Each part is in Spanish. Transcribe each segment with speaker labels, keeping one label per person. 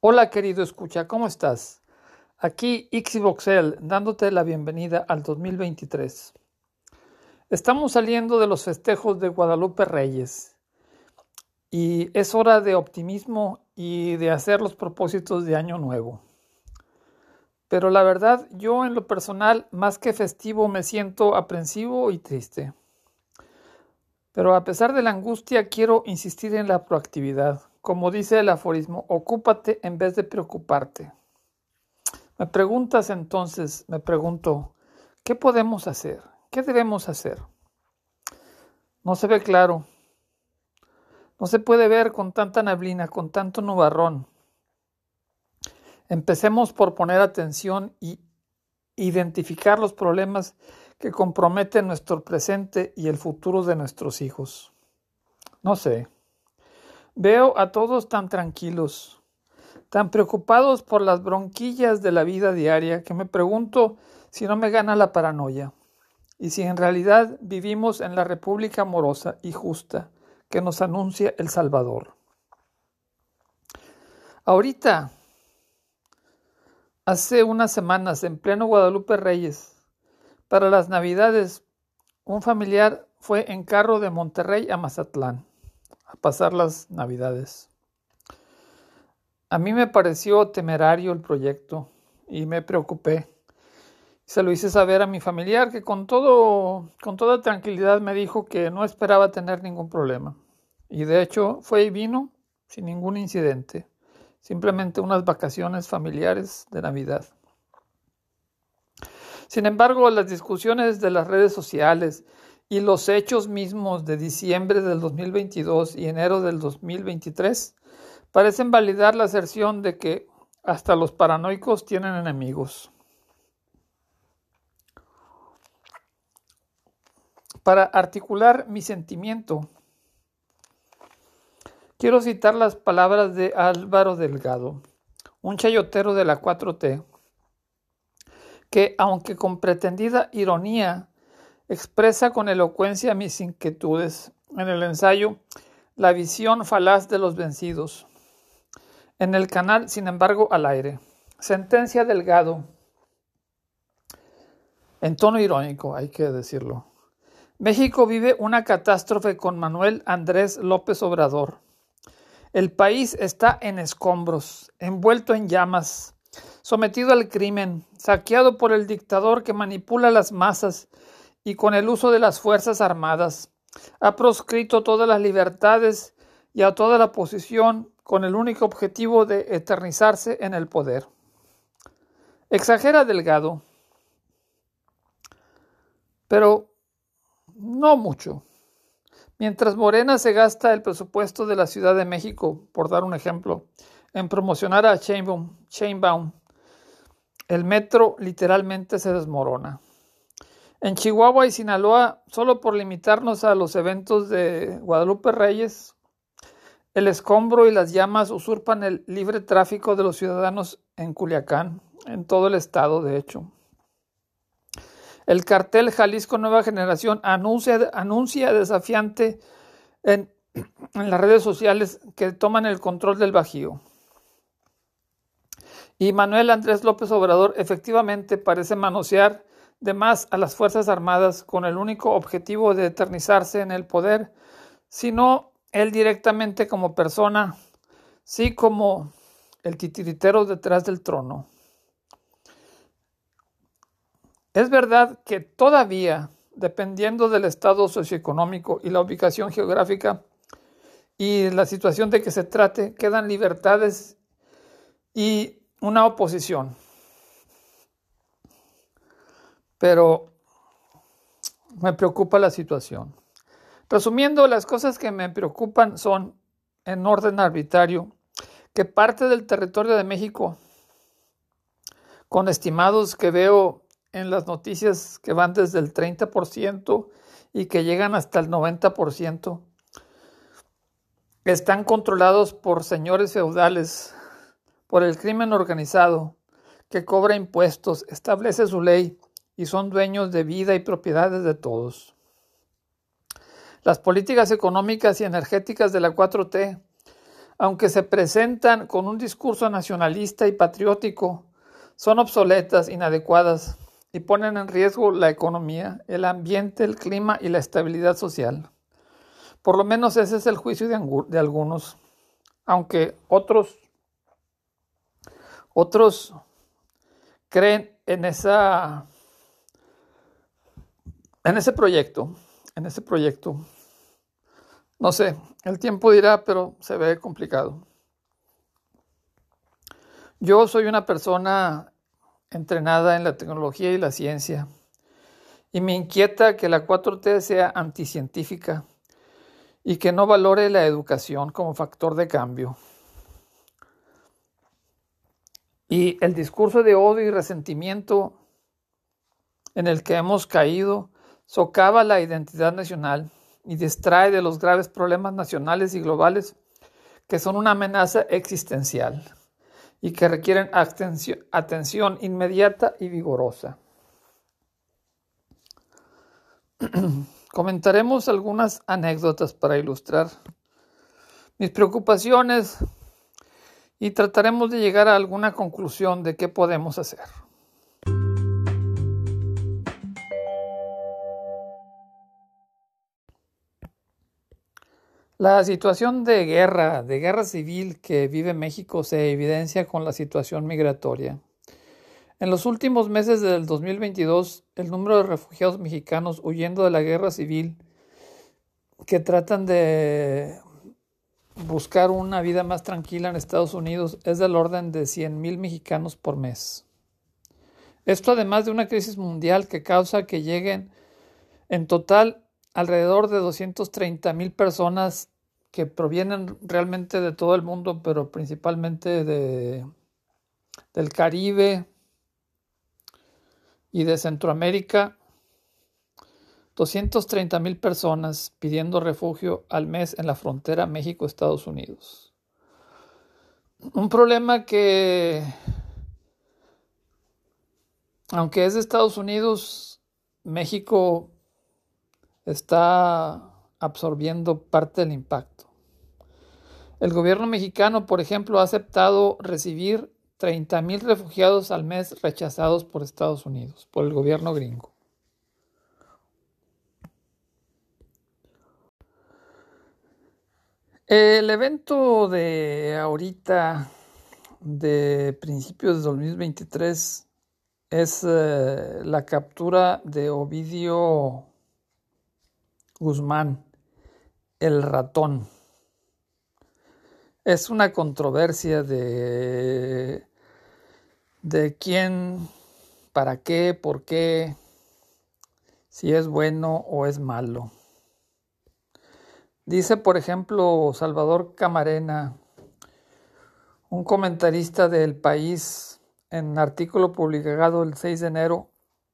Speaker 1: Hola querido escucha, ¿cómo estás? Aquí Ixivoxel dándote la bienvenida al 2023. Estamos saliendo de los festejos de Guadalupe Reyes y es hora de optimismo y de hacer los propósitos de Año Nuevo. Pero la verdad, yo en lo personal, más que festivo, me siento aprensivo y triste. Pero a pesar de la angustia, quiero insistir en la proactividad. Como dice el aforismo, ocúpate en vez de preocuparte. Me preguntas entonces, me pregunto, ¿qué podemos hacer? ¿Qué debemos hacer? No se ve claro, no se puede ver con tanta neblina, con tanto nubarrón. Empecemos por poner atención y identificar los problemas que comprometen nuestro presente y el futuro de nuestros hijos. No sé, veo a todos tan tranquilos, tan preocupados por las bronquillas de la vida diaria que me pregunto si no me gana la paranoia. Y si en realidad vivimos en la República amorosa y justa que nos anuncia El Salvador. Ahorita, hace unas semanas, en pleno Guadalupe Reyes, para las Navidades, un familiar fue en carro de Monterrey a Mazatlán a pasar las Navidades. A mí me pareció temerario el proyecto y me preocupé. Se lo hice saber a mi familiar que con toda tranquilidad me dijo que no esperaba tener ningún problema. Y de hecho fue y vino sin ningún incidente. Simplemente unas vacaciones familiares de Navidad. Sin embargo, las discusiones de las redes sociales y los hechos mismos de diciembre del 2022 y enero del 2023 parecen validar la aserción de que hasta los paranoicos tienen enemigos. Para articular mi sentimiento, quiero citar las palabras de Álvaro Delgado, un chayotero de la 4T, que, aunque con pretendida ironía, expresa con elocuencia mis inquietudes en el ensayo La visión falaz de los vencidos, en el canal Sin embargo al aire. Sentencia Delgado, en tono irónico, hay que decirlo. México vive una catástrofe con Manuel Andrés López Obrador. El país está en escombros, envuelto en llamas, sometido al crimen, saqueado por el dictador que manipula las masas y con el uso de las Fuerzas Armadas. Ha proscrito todas las libertades y a toda la oposición con el único objetivo de eternizarse en el poder. Exagera Delgado, pero no mucho. Mientras Morena se gasta el presupuesto de la Ciudad de México, por dar un ejemplo, en promocionar a Sheinbaum, el metro literalmente se desmorona. En Chihuahua y Sinaloa, solo por limitarnos a los eventos de Guadalupe Reyes, el escombro y las llamas usurpan el libre tráfico de los ciudadanos en Culiacán, en todo el estado, de hecho. El cartel Jalisco Nueva Generación anuncia desafiante en las redes sociales que toman el control del Bajío. Y Manuel Andrés López Obrador efectivamente parece manosear de más a las Fuerzas Armadas con el único objetivo de eternizarse en el poder, sino él directamente como persona, sí como el titiritero detrás del trono. Es verdad que todavía, dependiendo del estado socioeconómico y la ubicación geográfica y la situación de que se trate, quedan libertades y una oposición. Pero me preocupa la situación. Resumiendo, las cosas que me preocupan son, en orden arbitrario, que parte del territorio de México, con estimados que veo en las noticias que van desde el 30% y que llegan hasta el 90%, están controlados por señores feudales, por el crimen organizado, que cobra impuestos, establece su ley y son dueños de vida y propiedades de todos. Las políticas económicas y energéticas de la 4T aunque se presentan con un discurso nacionalista y patriótico, son obsoletas, inadecuadas y ponen en riesgo la economía, el ambiente, el clima y la estabilidad social. Por lo menos ese es el juicio de algunos, aunque otros creen en ese proyecto. No sé, el tiempo dirá, pero se ve complicado. Yo soy una persona entrenada en la tecnología y la ciencia, y me inquieta que la 4T sea anticientífica y que no valore la educación como factor de cambio. Y el discurso de odio y resentimiento en el que hemos caído socava la identidad nacional y distrae de los graves problemas nacionales y globales que son una amenaza existencial y que requieren atención inmediata y vigorosa. Comentaremos algunas anécdotas para ilustrar mis preocupaciones y trataremos de llegar a alguna conclusión de qué podemos hacer. La situación de guerra civil que vive México se evidencia con la situación migratoria. En los últimos meses del 2022, el número de refugiados mexicanos huyendo de la guerra civil que tratan de buscar una vida más tranquila en Estados Unidos es del orden de 100,000 mexicanos por mes. Esto además de una crisis mundial que causa que lleguen en total alrededor de 230,000 personas que provienen realmente de todo el mundo, pero principalmente del Caribe y de Centroamérica. 230,000 personas pidiendo refugio al mes en la frontera México-Estados Unidos. Un problema que, aunque es de Estados Unidos, México está absorbiendo parte del impacto. El gobierno mexicano, por ejemplo, ha aceptado recibir 30,000 refugiados al mes rechazados por Estados Unidos, por el gobierno gringo. El evento de ahorita, de principios de 2023, es la captura de Ovidio Guzmán, el ratón. Es una controversia de quién, para qué, por qué, si es bueno o es malo. Dice, por ejemplo, Salvador Camarena, un comentarista del País, en un artículo publicado el 6 de enero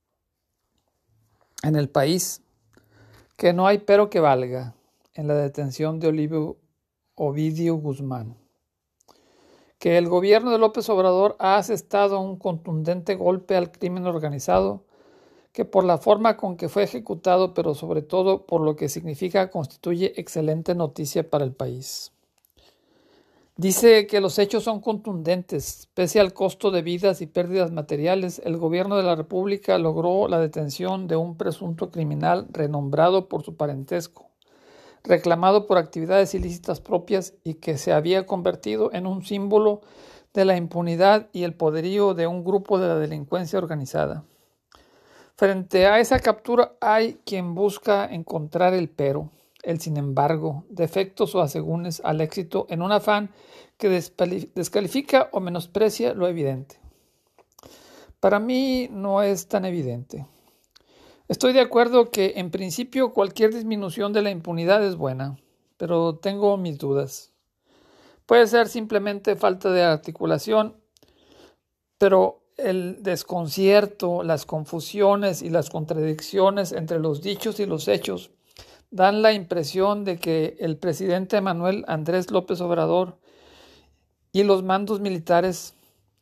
Speaker 1: en El País, que no hay pero que valga en la detención de Ovidio Guzmán, que el gobierno de López Obrador ha asestado un contundente golpe al crimen organizado, que por la forma con que fue ejecutado, pero sobre todo por lo que significa, constituye excelente noticia para el país. Dice que los hechos son contundentes. Pese al costo de vidas y pérdidas materiales, el gobierno de la República logró la detención de un presunto criminal renombrado por su parentesco, reclamado por actividades ilícitas propias y que se había convertido en un símbolo de la impunidad y el poderío de un grupo de la delincuencia organizada. Frente a esa captura hay quien busca encontrar el pero, el sin embargo, defectos o asegúnes al éxito en un afán que descalifica o menosprecia lo evidente. Para mí no es tan evidente. Estoy de acuerdo que en principio cualquier disminución de la impunidad es buena, pero tengo mis dudas. Puede ser simplemente falta de articulación, pero el desconcierto, las confusiones y las contradicciones entre los dichos y los hechos dan la impresión de que el presidente Manuel Andrés López Obrador y los mandos militares,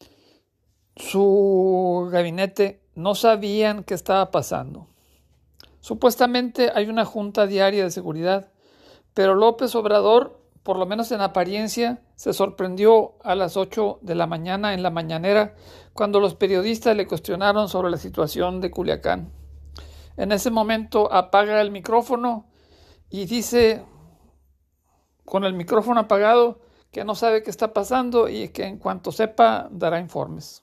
Speaker 1: su gabinete, no sabían qué estaba pasando. Supuestamente hay una junta diaria de seguridad, pero López Obrador, por lo menos en apariencia, se sorprendió a las 8 de la mañana en la mañanera cuando los periodistas le cuestionaron sobre la situación de Culiacán. En ese momento apaga el micrófono y dice, con el micrófono apagado, que no sabe qué está pasando y que en cuanto sepa dará informes.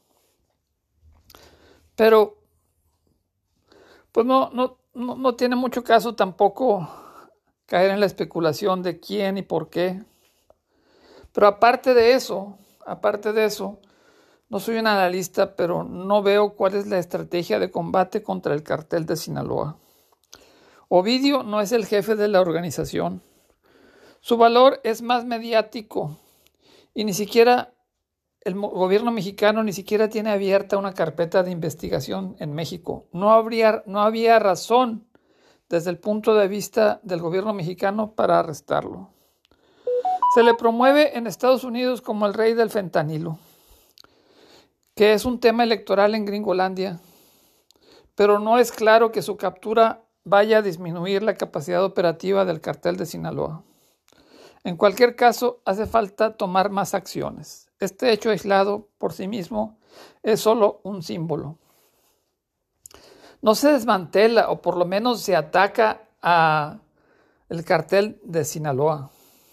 Speaker 1: Pero pues no tiene mucho caso tampoco caer en la especulación de quién y por qué. Pero aparte de eso, no soy un analista, pero no veo cuál es la estrategia de combate contra el cartel de Sinaloa. Ovidio no es el jefe de la organización. Su valor es más mediático y ni siquiera el gobierno mexicano ni siquiera tiene abierta una carpeta de investigación en México. No había razón desde el punto de vista del gobierno mexicano para arrestarlo. Se le promueve en Estados Unidos como el rey del fentanilo, que es un tema electoral en Gringolandia, pero no es claro que su captura vaya a disminuir la capacidad operativa del cartel de Sinaloa. En cualquier caso, hace falta tomar más acciones. Este hecho aislado por sí mismo es solo un símbolo. No se desmantela o por lo menos se ataca a el cartel de Sinaloa.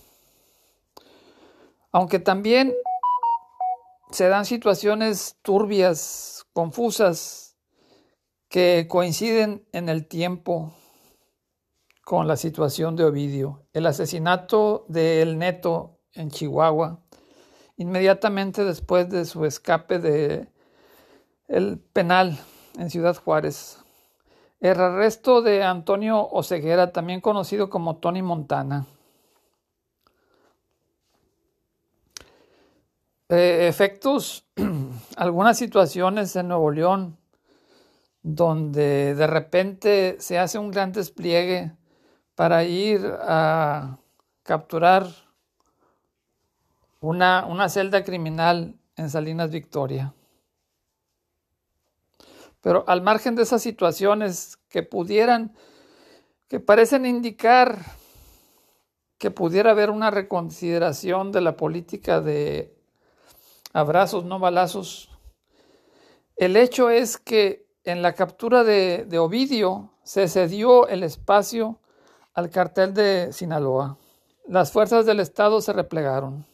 Speaker 1: Aunque también se dan situaciones turbias, confusas, que coinciden en el tiempo con la situación de Ovidio. El asesinato de El Neto en Chihuahua, inmediatamente después de su escape del penal en Ciudad Juárez. El arresto de Antonio Oseguera, también conocido como Tony Montana. Efectos, algunas situaciones en Nuevo León donde de repente se hace un gran despliegue para ir a capturar una celda criminal en Salinas Victoria. Pero al margen de esas situaciones que parecen indicar que pudiera haber una reconsideración de la política de abrazos, no balazos, el hecho es que en la captura de Ovidio se cedió el espacio al cartel de Sinaloa. Las fuerzas del Estado se replegaron.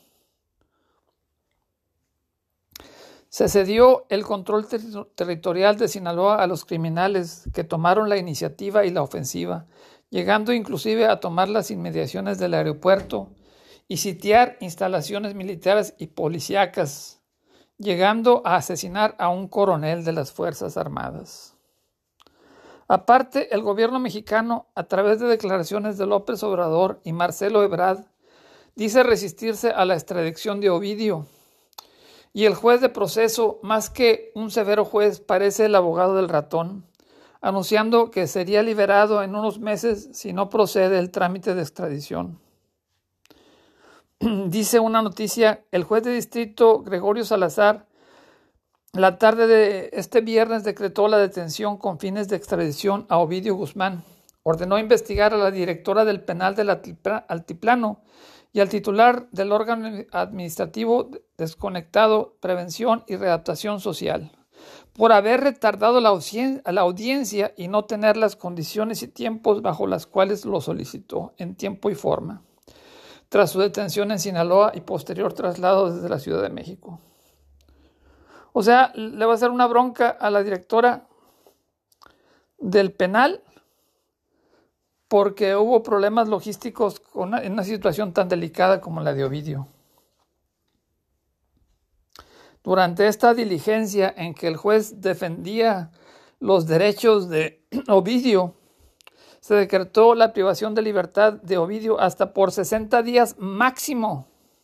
Speaker 1: Se cedió el control territorial de Sinaloa a los criminales que tomaron la iniciativa y la ofensiva, llegando inclusive a tomar las inmediaciones del aeropuerto y sitiar instalaciones militares y policíacas, llegando a asesinar a un coronel de las Fuerzas Armadas. Aparte, el gobierno mexicano, a través de declaraciones de López Obrador y Marcelo Ebrard, dice resistirse a la extradición de Ovidio. Y el juez de proceso, más que un severo juez, parece el abogado del ratón, anunciando que sería liberado en unos meses si no procede el trámite de extradición. Dice una noticia, el juez de distrito Gregorio Salazar, la tarde de este viernes decretó la detención con fines de extradición a Ovidio Guzmán. Ordenó investigar a la directora del penal del Altiplano y al titular del órgano administrativo desconectado, prevención y readaptación social, por haber retardado la audiencia y no tener las condiciones y tiempos bajo las cuales lo solicitó en tiempo y forma, tras su detención en Sinaloa y posterior traslado desde la Ciudad de México. O sea, le va a hacer una bronca a la directora del penal porque hubo problemas logísticos en una situación tan delicada como la de Ovidio. Durante esta diligencia en que el juez defendía los derechos de Ovidio, se decretó la privación de libertad de Ovidio hasta por 60 días máximo.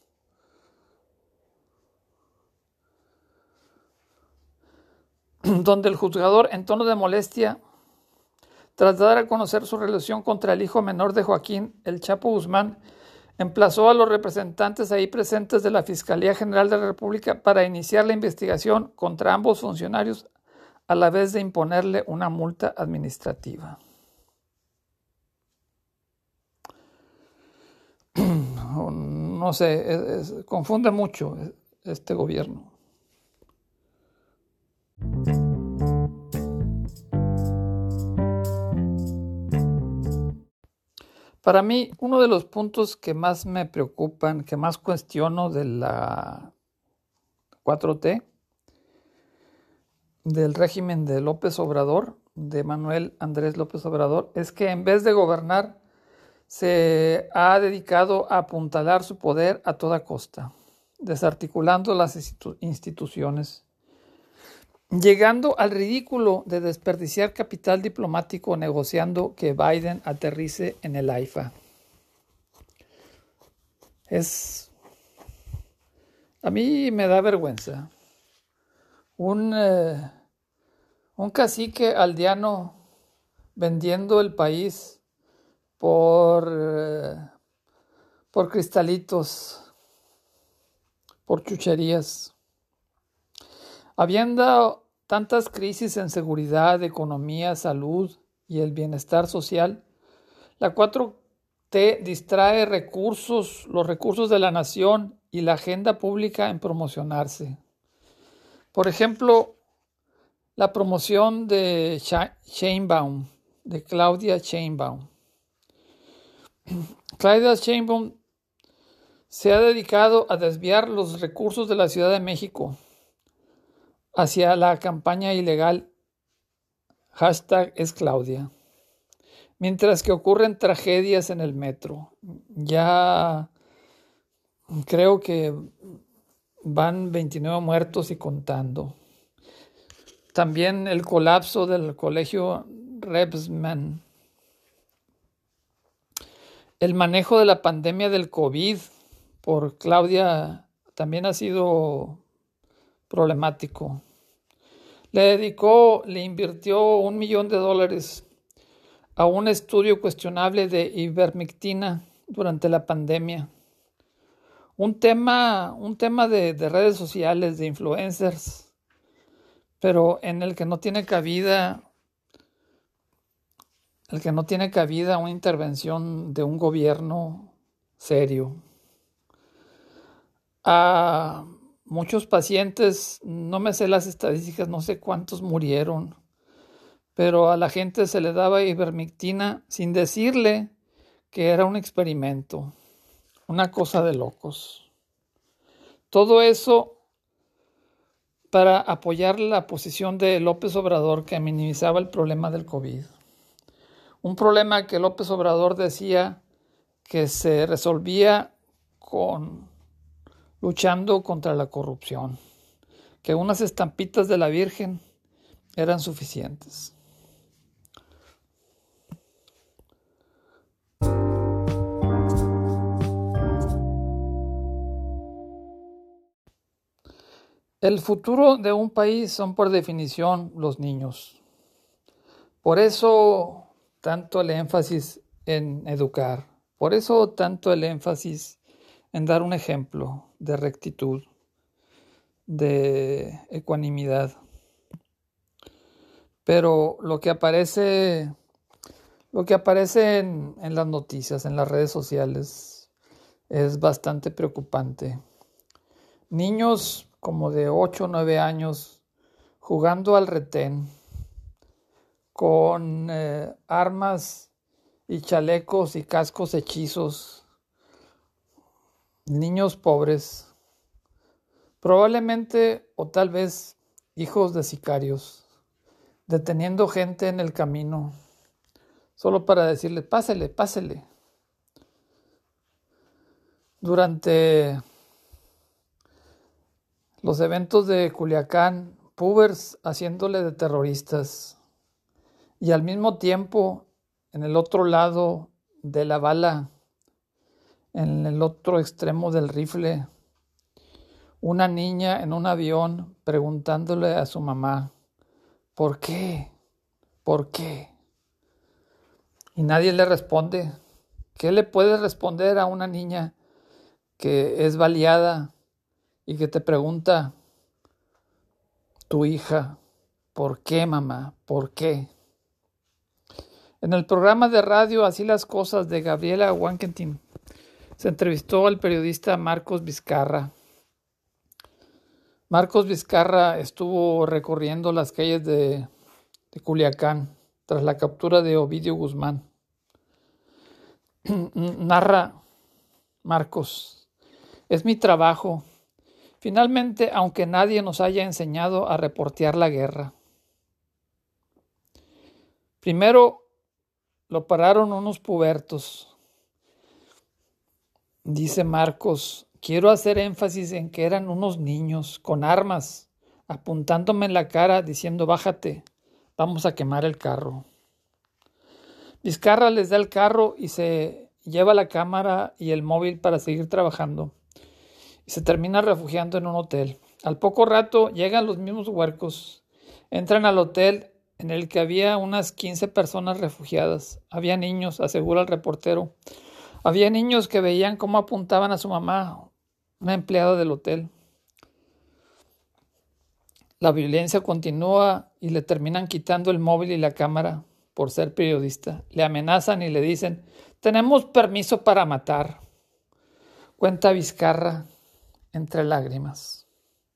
Speaker 1: Donde el juzgador, en tono de molestia, tras dar a conocer su relación contra el hijo menor de Joaquín, el Chapo Guzmán, emplazó a los representantes ahí presentes de la Fiscalía General de la República para iniciar la investigación contra ambos funcionarios, a la vez de imponerle una multa administrativa. no sé, confunde mucho este gobierno. Para mí, uno de los puntos que más me preocupan, que más cuestiono de la 4T, del régimen de López Obrador, de Manuel Andrés López Obrador, es que en vez de gobernar, se ha dedicado a apuntalar su poder a toda costa, desarticulando las instituciones, llegando al ridículo de desperdiciar capital diplomático negociando que Biden aterrice en el AIFA. A mí me da vergüenza. Un cacique aldeano vendiendo el país por cristalitos, por chucherías. Habiendo tantas crisis en seguridad, economía, salud y el bienestar social, la 4T distrae los recursos de la nación y la agenda pública en promocionarse. Por ejemplo, la promoción de Sheinbaum, de Claudia Sheinbaum. Claudia Sheinbaum se ha dedicado a desviar los recursos de la Ciudad de México hacia la campaña ilegal #esclaudia, mientras que ocurren tragedias en el metro. Ya creo que van 29 muertos y contando. También el colapso del colegio Rebsamen. El manejo de la pandemia del COVID por Claudia también ha sido problemático. Le invirtió $1 millón a un estudio cuestionable de ivermectina durante la pandemia. Un tema de redes sociales, de influencers, pero en el que no tiene cabida una intervención de un gobierno serio. A muchos pacientes, no me sé las estadísticas, no sé cuántos murieron, pero a la gente se le daba ivermectina sin decirle que era un experimento, una cosa de locos. Todo eso para apoyar la posición de López Obrador, que minimizaba el problema del COVID. Un problema que López Obrador decía que se resolvía luchando contra la corrupción, que unas estampitas de la Virgen eran suficientes. El futuro de un país son por definición los niños. Por eso tanto el énfasis en educar, por eso tanto el énfasis en dar un ejemplo de rectitud, de ecuanimidad. Pero lo que aparece en las noticias, en las redes sociales, es bastante preocupante. Niños como de 8 o 9 años jugando al retén con armas y chalecos y cascos hechizos. Niños pobres, probablemente o tal vez hijos de sicarios, deteniendo gente en el camino, solo para decirle, pásele, pásele. Durante los eventos de Culiacán, pubers haciéndole de terroristas, y al mismo tiempo, en el otro lado de la bala, en el otro extremo del rifle, una niña en un avión preguntándole a su mamá, ¿por qué? ¿Por qué? Y nadie le responde. ¿Qué le puedes responder a una niña que es baleada y que te pregunta, tu hija, ¿por qué, mamá? ¿Por qué? En el programa de radio Así las cosas de Gabriela Wankentin, Se entrevistó al periodista Marcos Vizcarra. Marcos Vizcarra estuvo recorriendo las calles de Culiacán tras la captura de Ovidio Guzmán. Narra Marcos: es mi trabajo. Finalmente, aunque nadie nos haya enseñado a reportear la guerra. Primero lo pararon unos pubertos. Dice Marcos: quiero hacer énfasis en que eran unos niños con armas, apuntándome en la cara diciendo bájate, vamos a quemar el carro. Vizcarra les da el carro y se lleva la cámara y el móvil para seguir trabajando. Y se termina refugiando en un hotel. Al poco rato llegan los mismos huercos. Entran al hotel en el que había unas 15 personas refugiadas. Había niños, asegura el reportero. Había niños que veían cómo apuntaban a su mamá, una empleada del hotel. La violencia continúa y le terminan quitando el móvil y la cámara por ser periodista. Le amenazan y le dicen: tenemos permiso para matar. Cuenta Vizcarra entre lágrimas.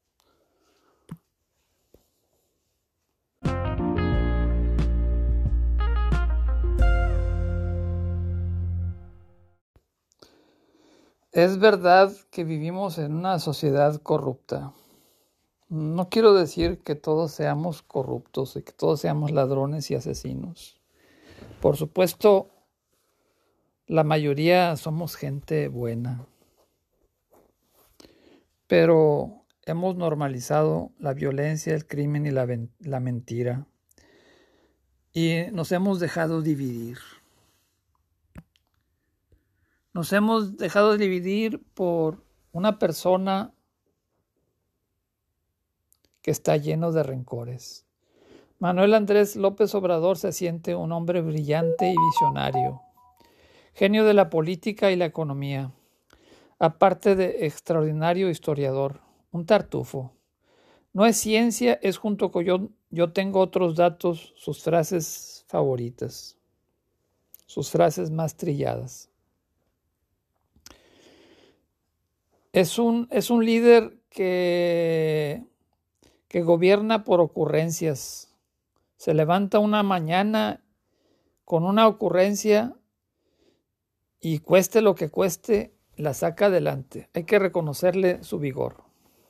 Speaker 1: Es verdad que vivimos en una sociedad corrupta. No quiero decir que todos seamos corruptos y que todos seamos ladrones y asesinos. Por supuesto, la mayoría somos gente buena. Pero hemos normalizado la violencia, el crimen y la mentira. Y nos hemos dejado dividir. Nos hemos dejado dividir por una persona que está lleno de rencores. Manuel Andrés López Obrador se siente un hombre brillante y visionario, genio de la política y la economía, aparte de extraordinario historiador, un tartufo. No es ciencia, es junto con yo tengo otros datos, sus frases favoritas, sus frases más trilladas. Es un líder que gobierna por ocurrencias. Se levanta una mañana con una ocurrencia y cueste lo que cueste, la saca adelante. Hay que reconocerle su vigor.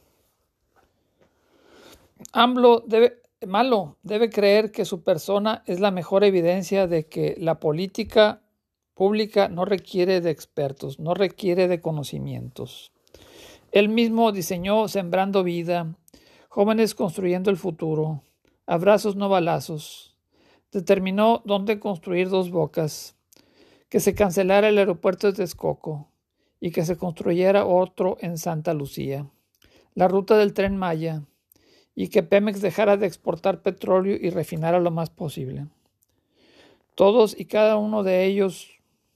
Speaker 1: AMLO debe creer que su persona es la mejor evidencia de que la política pública no requiere de expertos, no requiere de conocimientos. Él mismo diseñó Sembrando Vida, Jóvenes Construyendo el Futuro, Abrazos no balazos. Determinó dónde construir Dos Bocas, que se cancelara el aeropuerto de Texcoco y que se construyera otro en Santa Lucía, la ruta del Tren Maya, y que Pemex dejara de exportar petróleo y refinara lo más posible. Todos y cada uno de ellos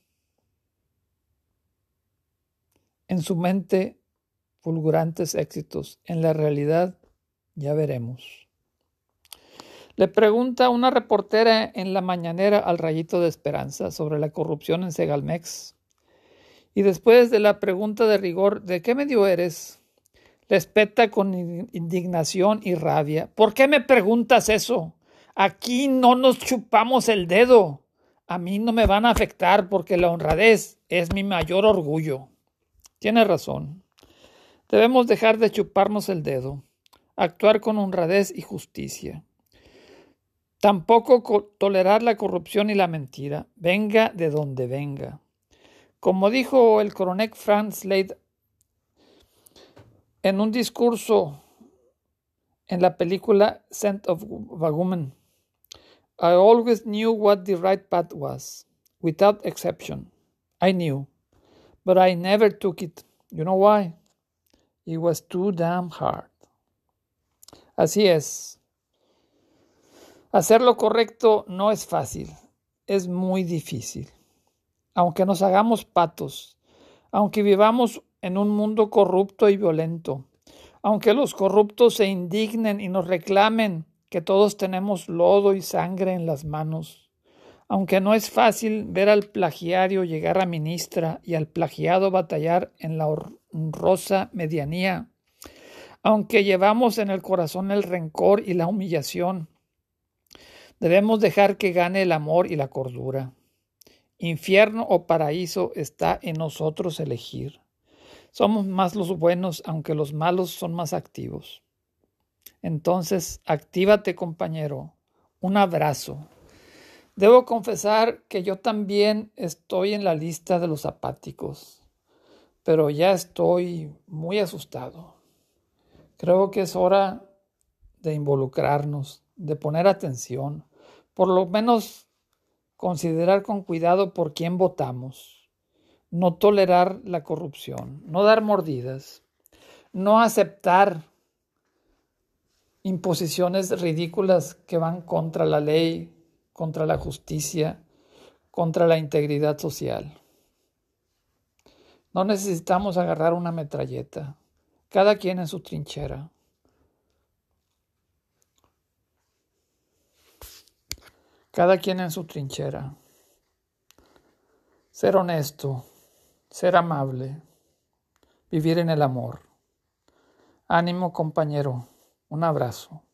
Speaker 1: en su mente fulgurantes éxitos. En la realidad, ya veremos. Le pregunta una reportera en la mañanera al Rayito de Esperanza sobre la corrupción en Segalmex. Y después de la pregunta de rigor, ¿de qué medio eres?, le espeta con indignación y rabia. ¿Por qué me preguntas eso? Aquí no nos chupamos el dedo. A mí no me van a afectar porque la honradez es mi mayor orgullo. Tiene razón. Debemos dejar de chuparnos el dedo, actuar con honradez y justicia. Tampoco tolerar la corrupción y la mentira, venga de donde venga. Como dijo el coronel Frank Slade en un discurso en la película Scent of a Woman, I always knew what the right path was, without exception. I knew, but I never took it. You know why? It was too damn hard. Así es. Hacer lo correcto no es fácil, es muy difícil. Aunque nos hagamos patos, aunque vivamos en un mundo corrupto y violento, aunque los corruptos se indignen y nos reclamen que todos tenemos lodo y sangre en las manos, Aunque no es fácil ver al plagiario llegar a ministra y al plagiado batallar en la honrosa medianía, aunque llevamos en el corazón el rencor y la humillación, debemos dejar que gane el amor y la cordura. Infierno o paraíso está en nosotros elegir. Somos más los buenos, aunque los malos son más activos. Entonces, actívate, compañero. Un abrazo. Debo confesar que yo también estoy en la lista de los apáticos, pero ya estoy muy asustado. Creo que es hora de involucrarnos, de poner atención, por lo menos considerar con cuidado por quién votamos, no tolerar la corrupción, no dar mordidas, no aceptar imposiciones ridículas que van contra la ley, contra la justicia, contra la integridad social. No necesitamos agarrar una metralleta, cada quien en su trinchera. Cada quien en su trinchera. Ser honesto, ser amable, vivir en el amor. Ánimo, compañero. Un abrazo.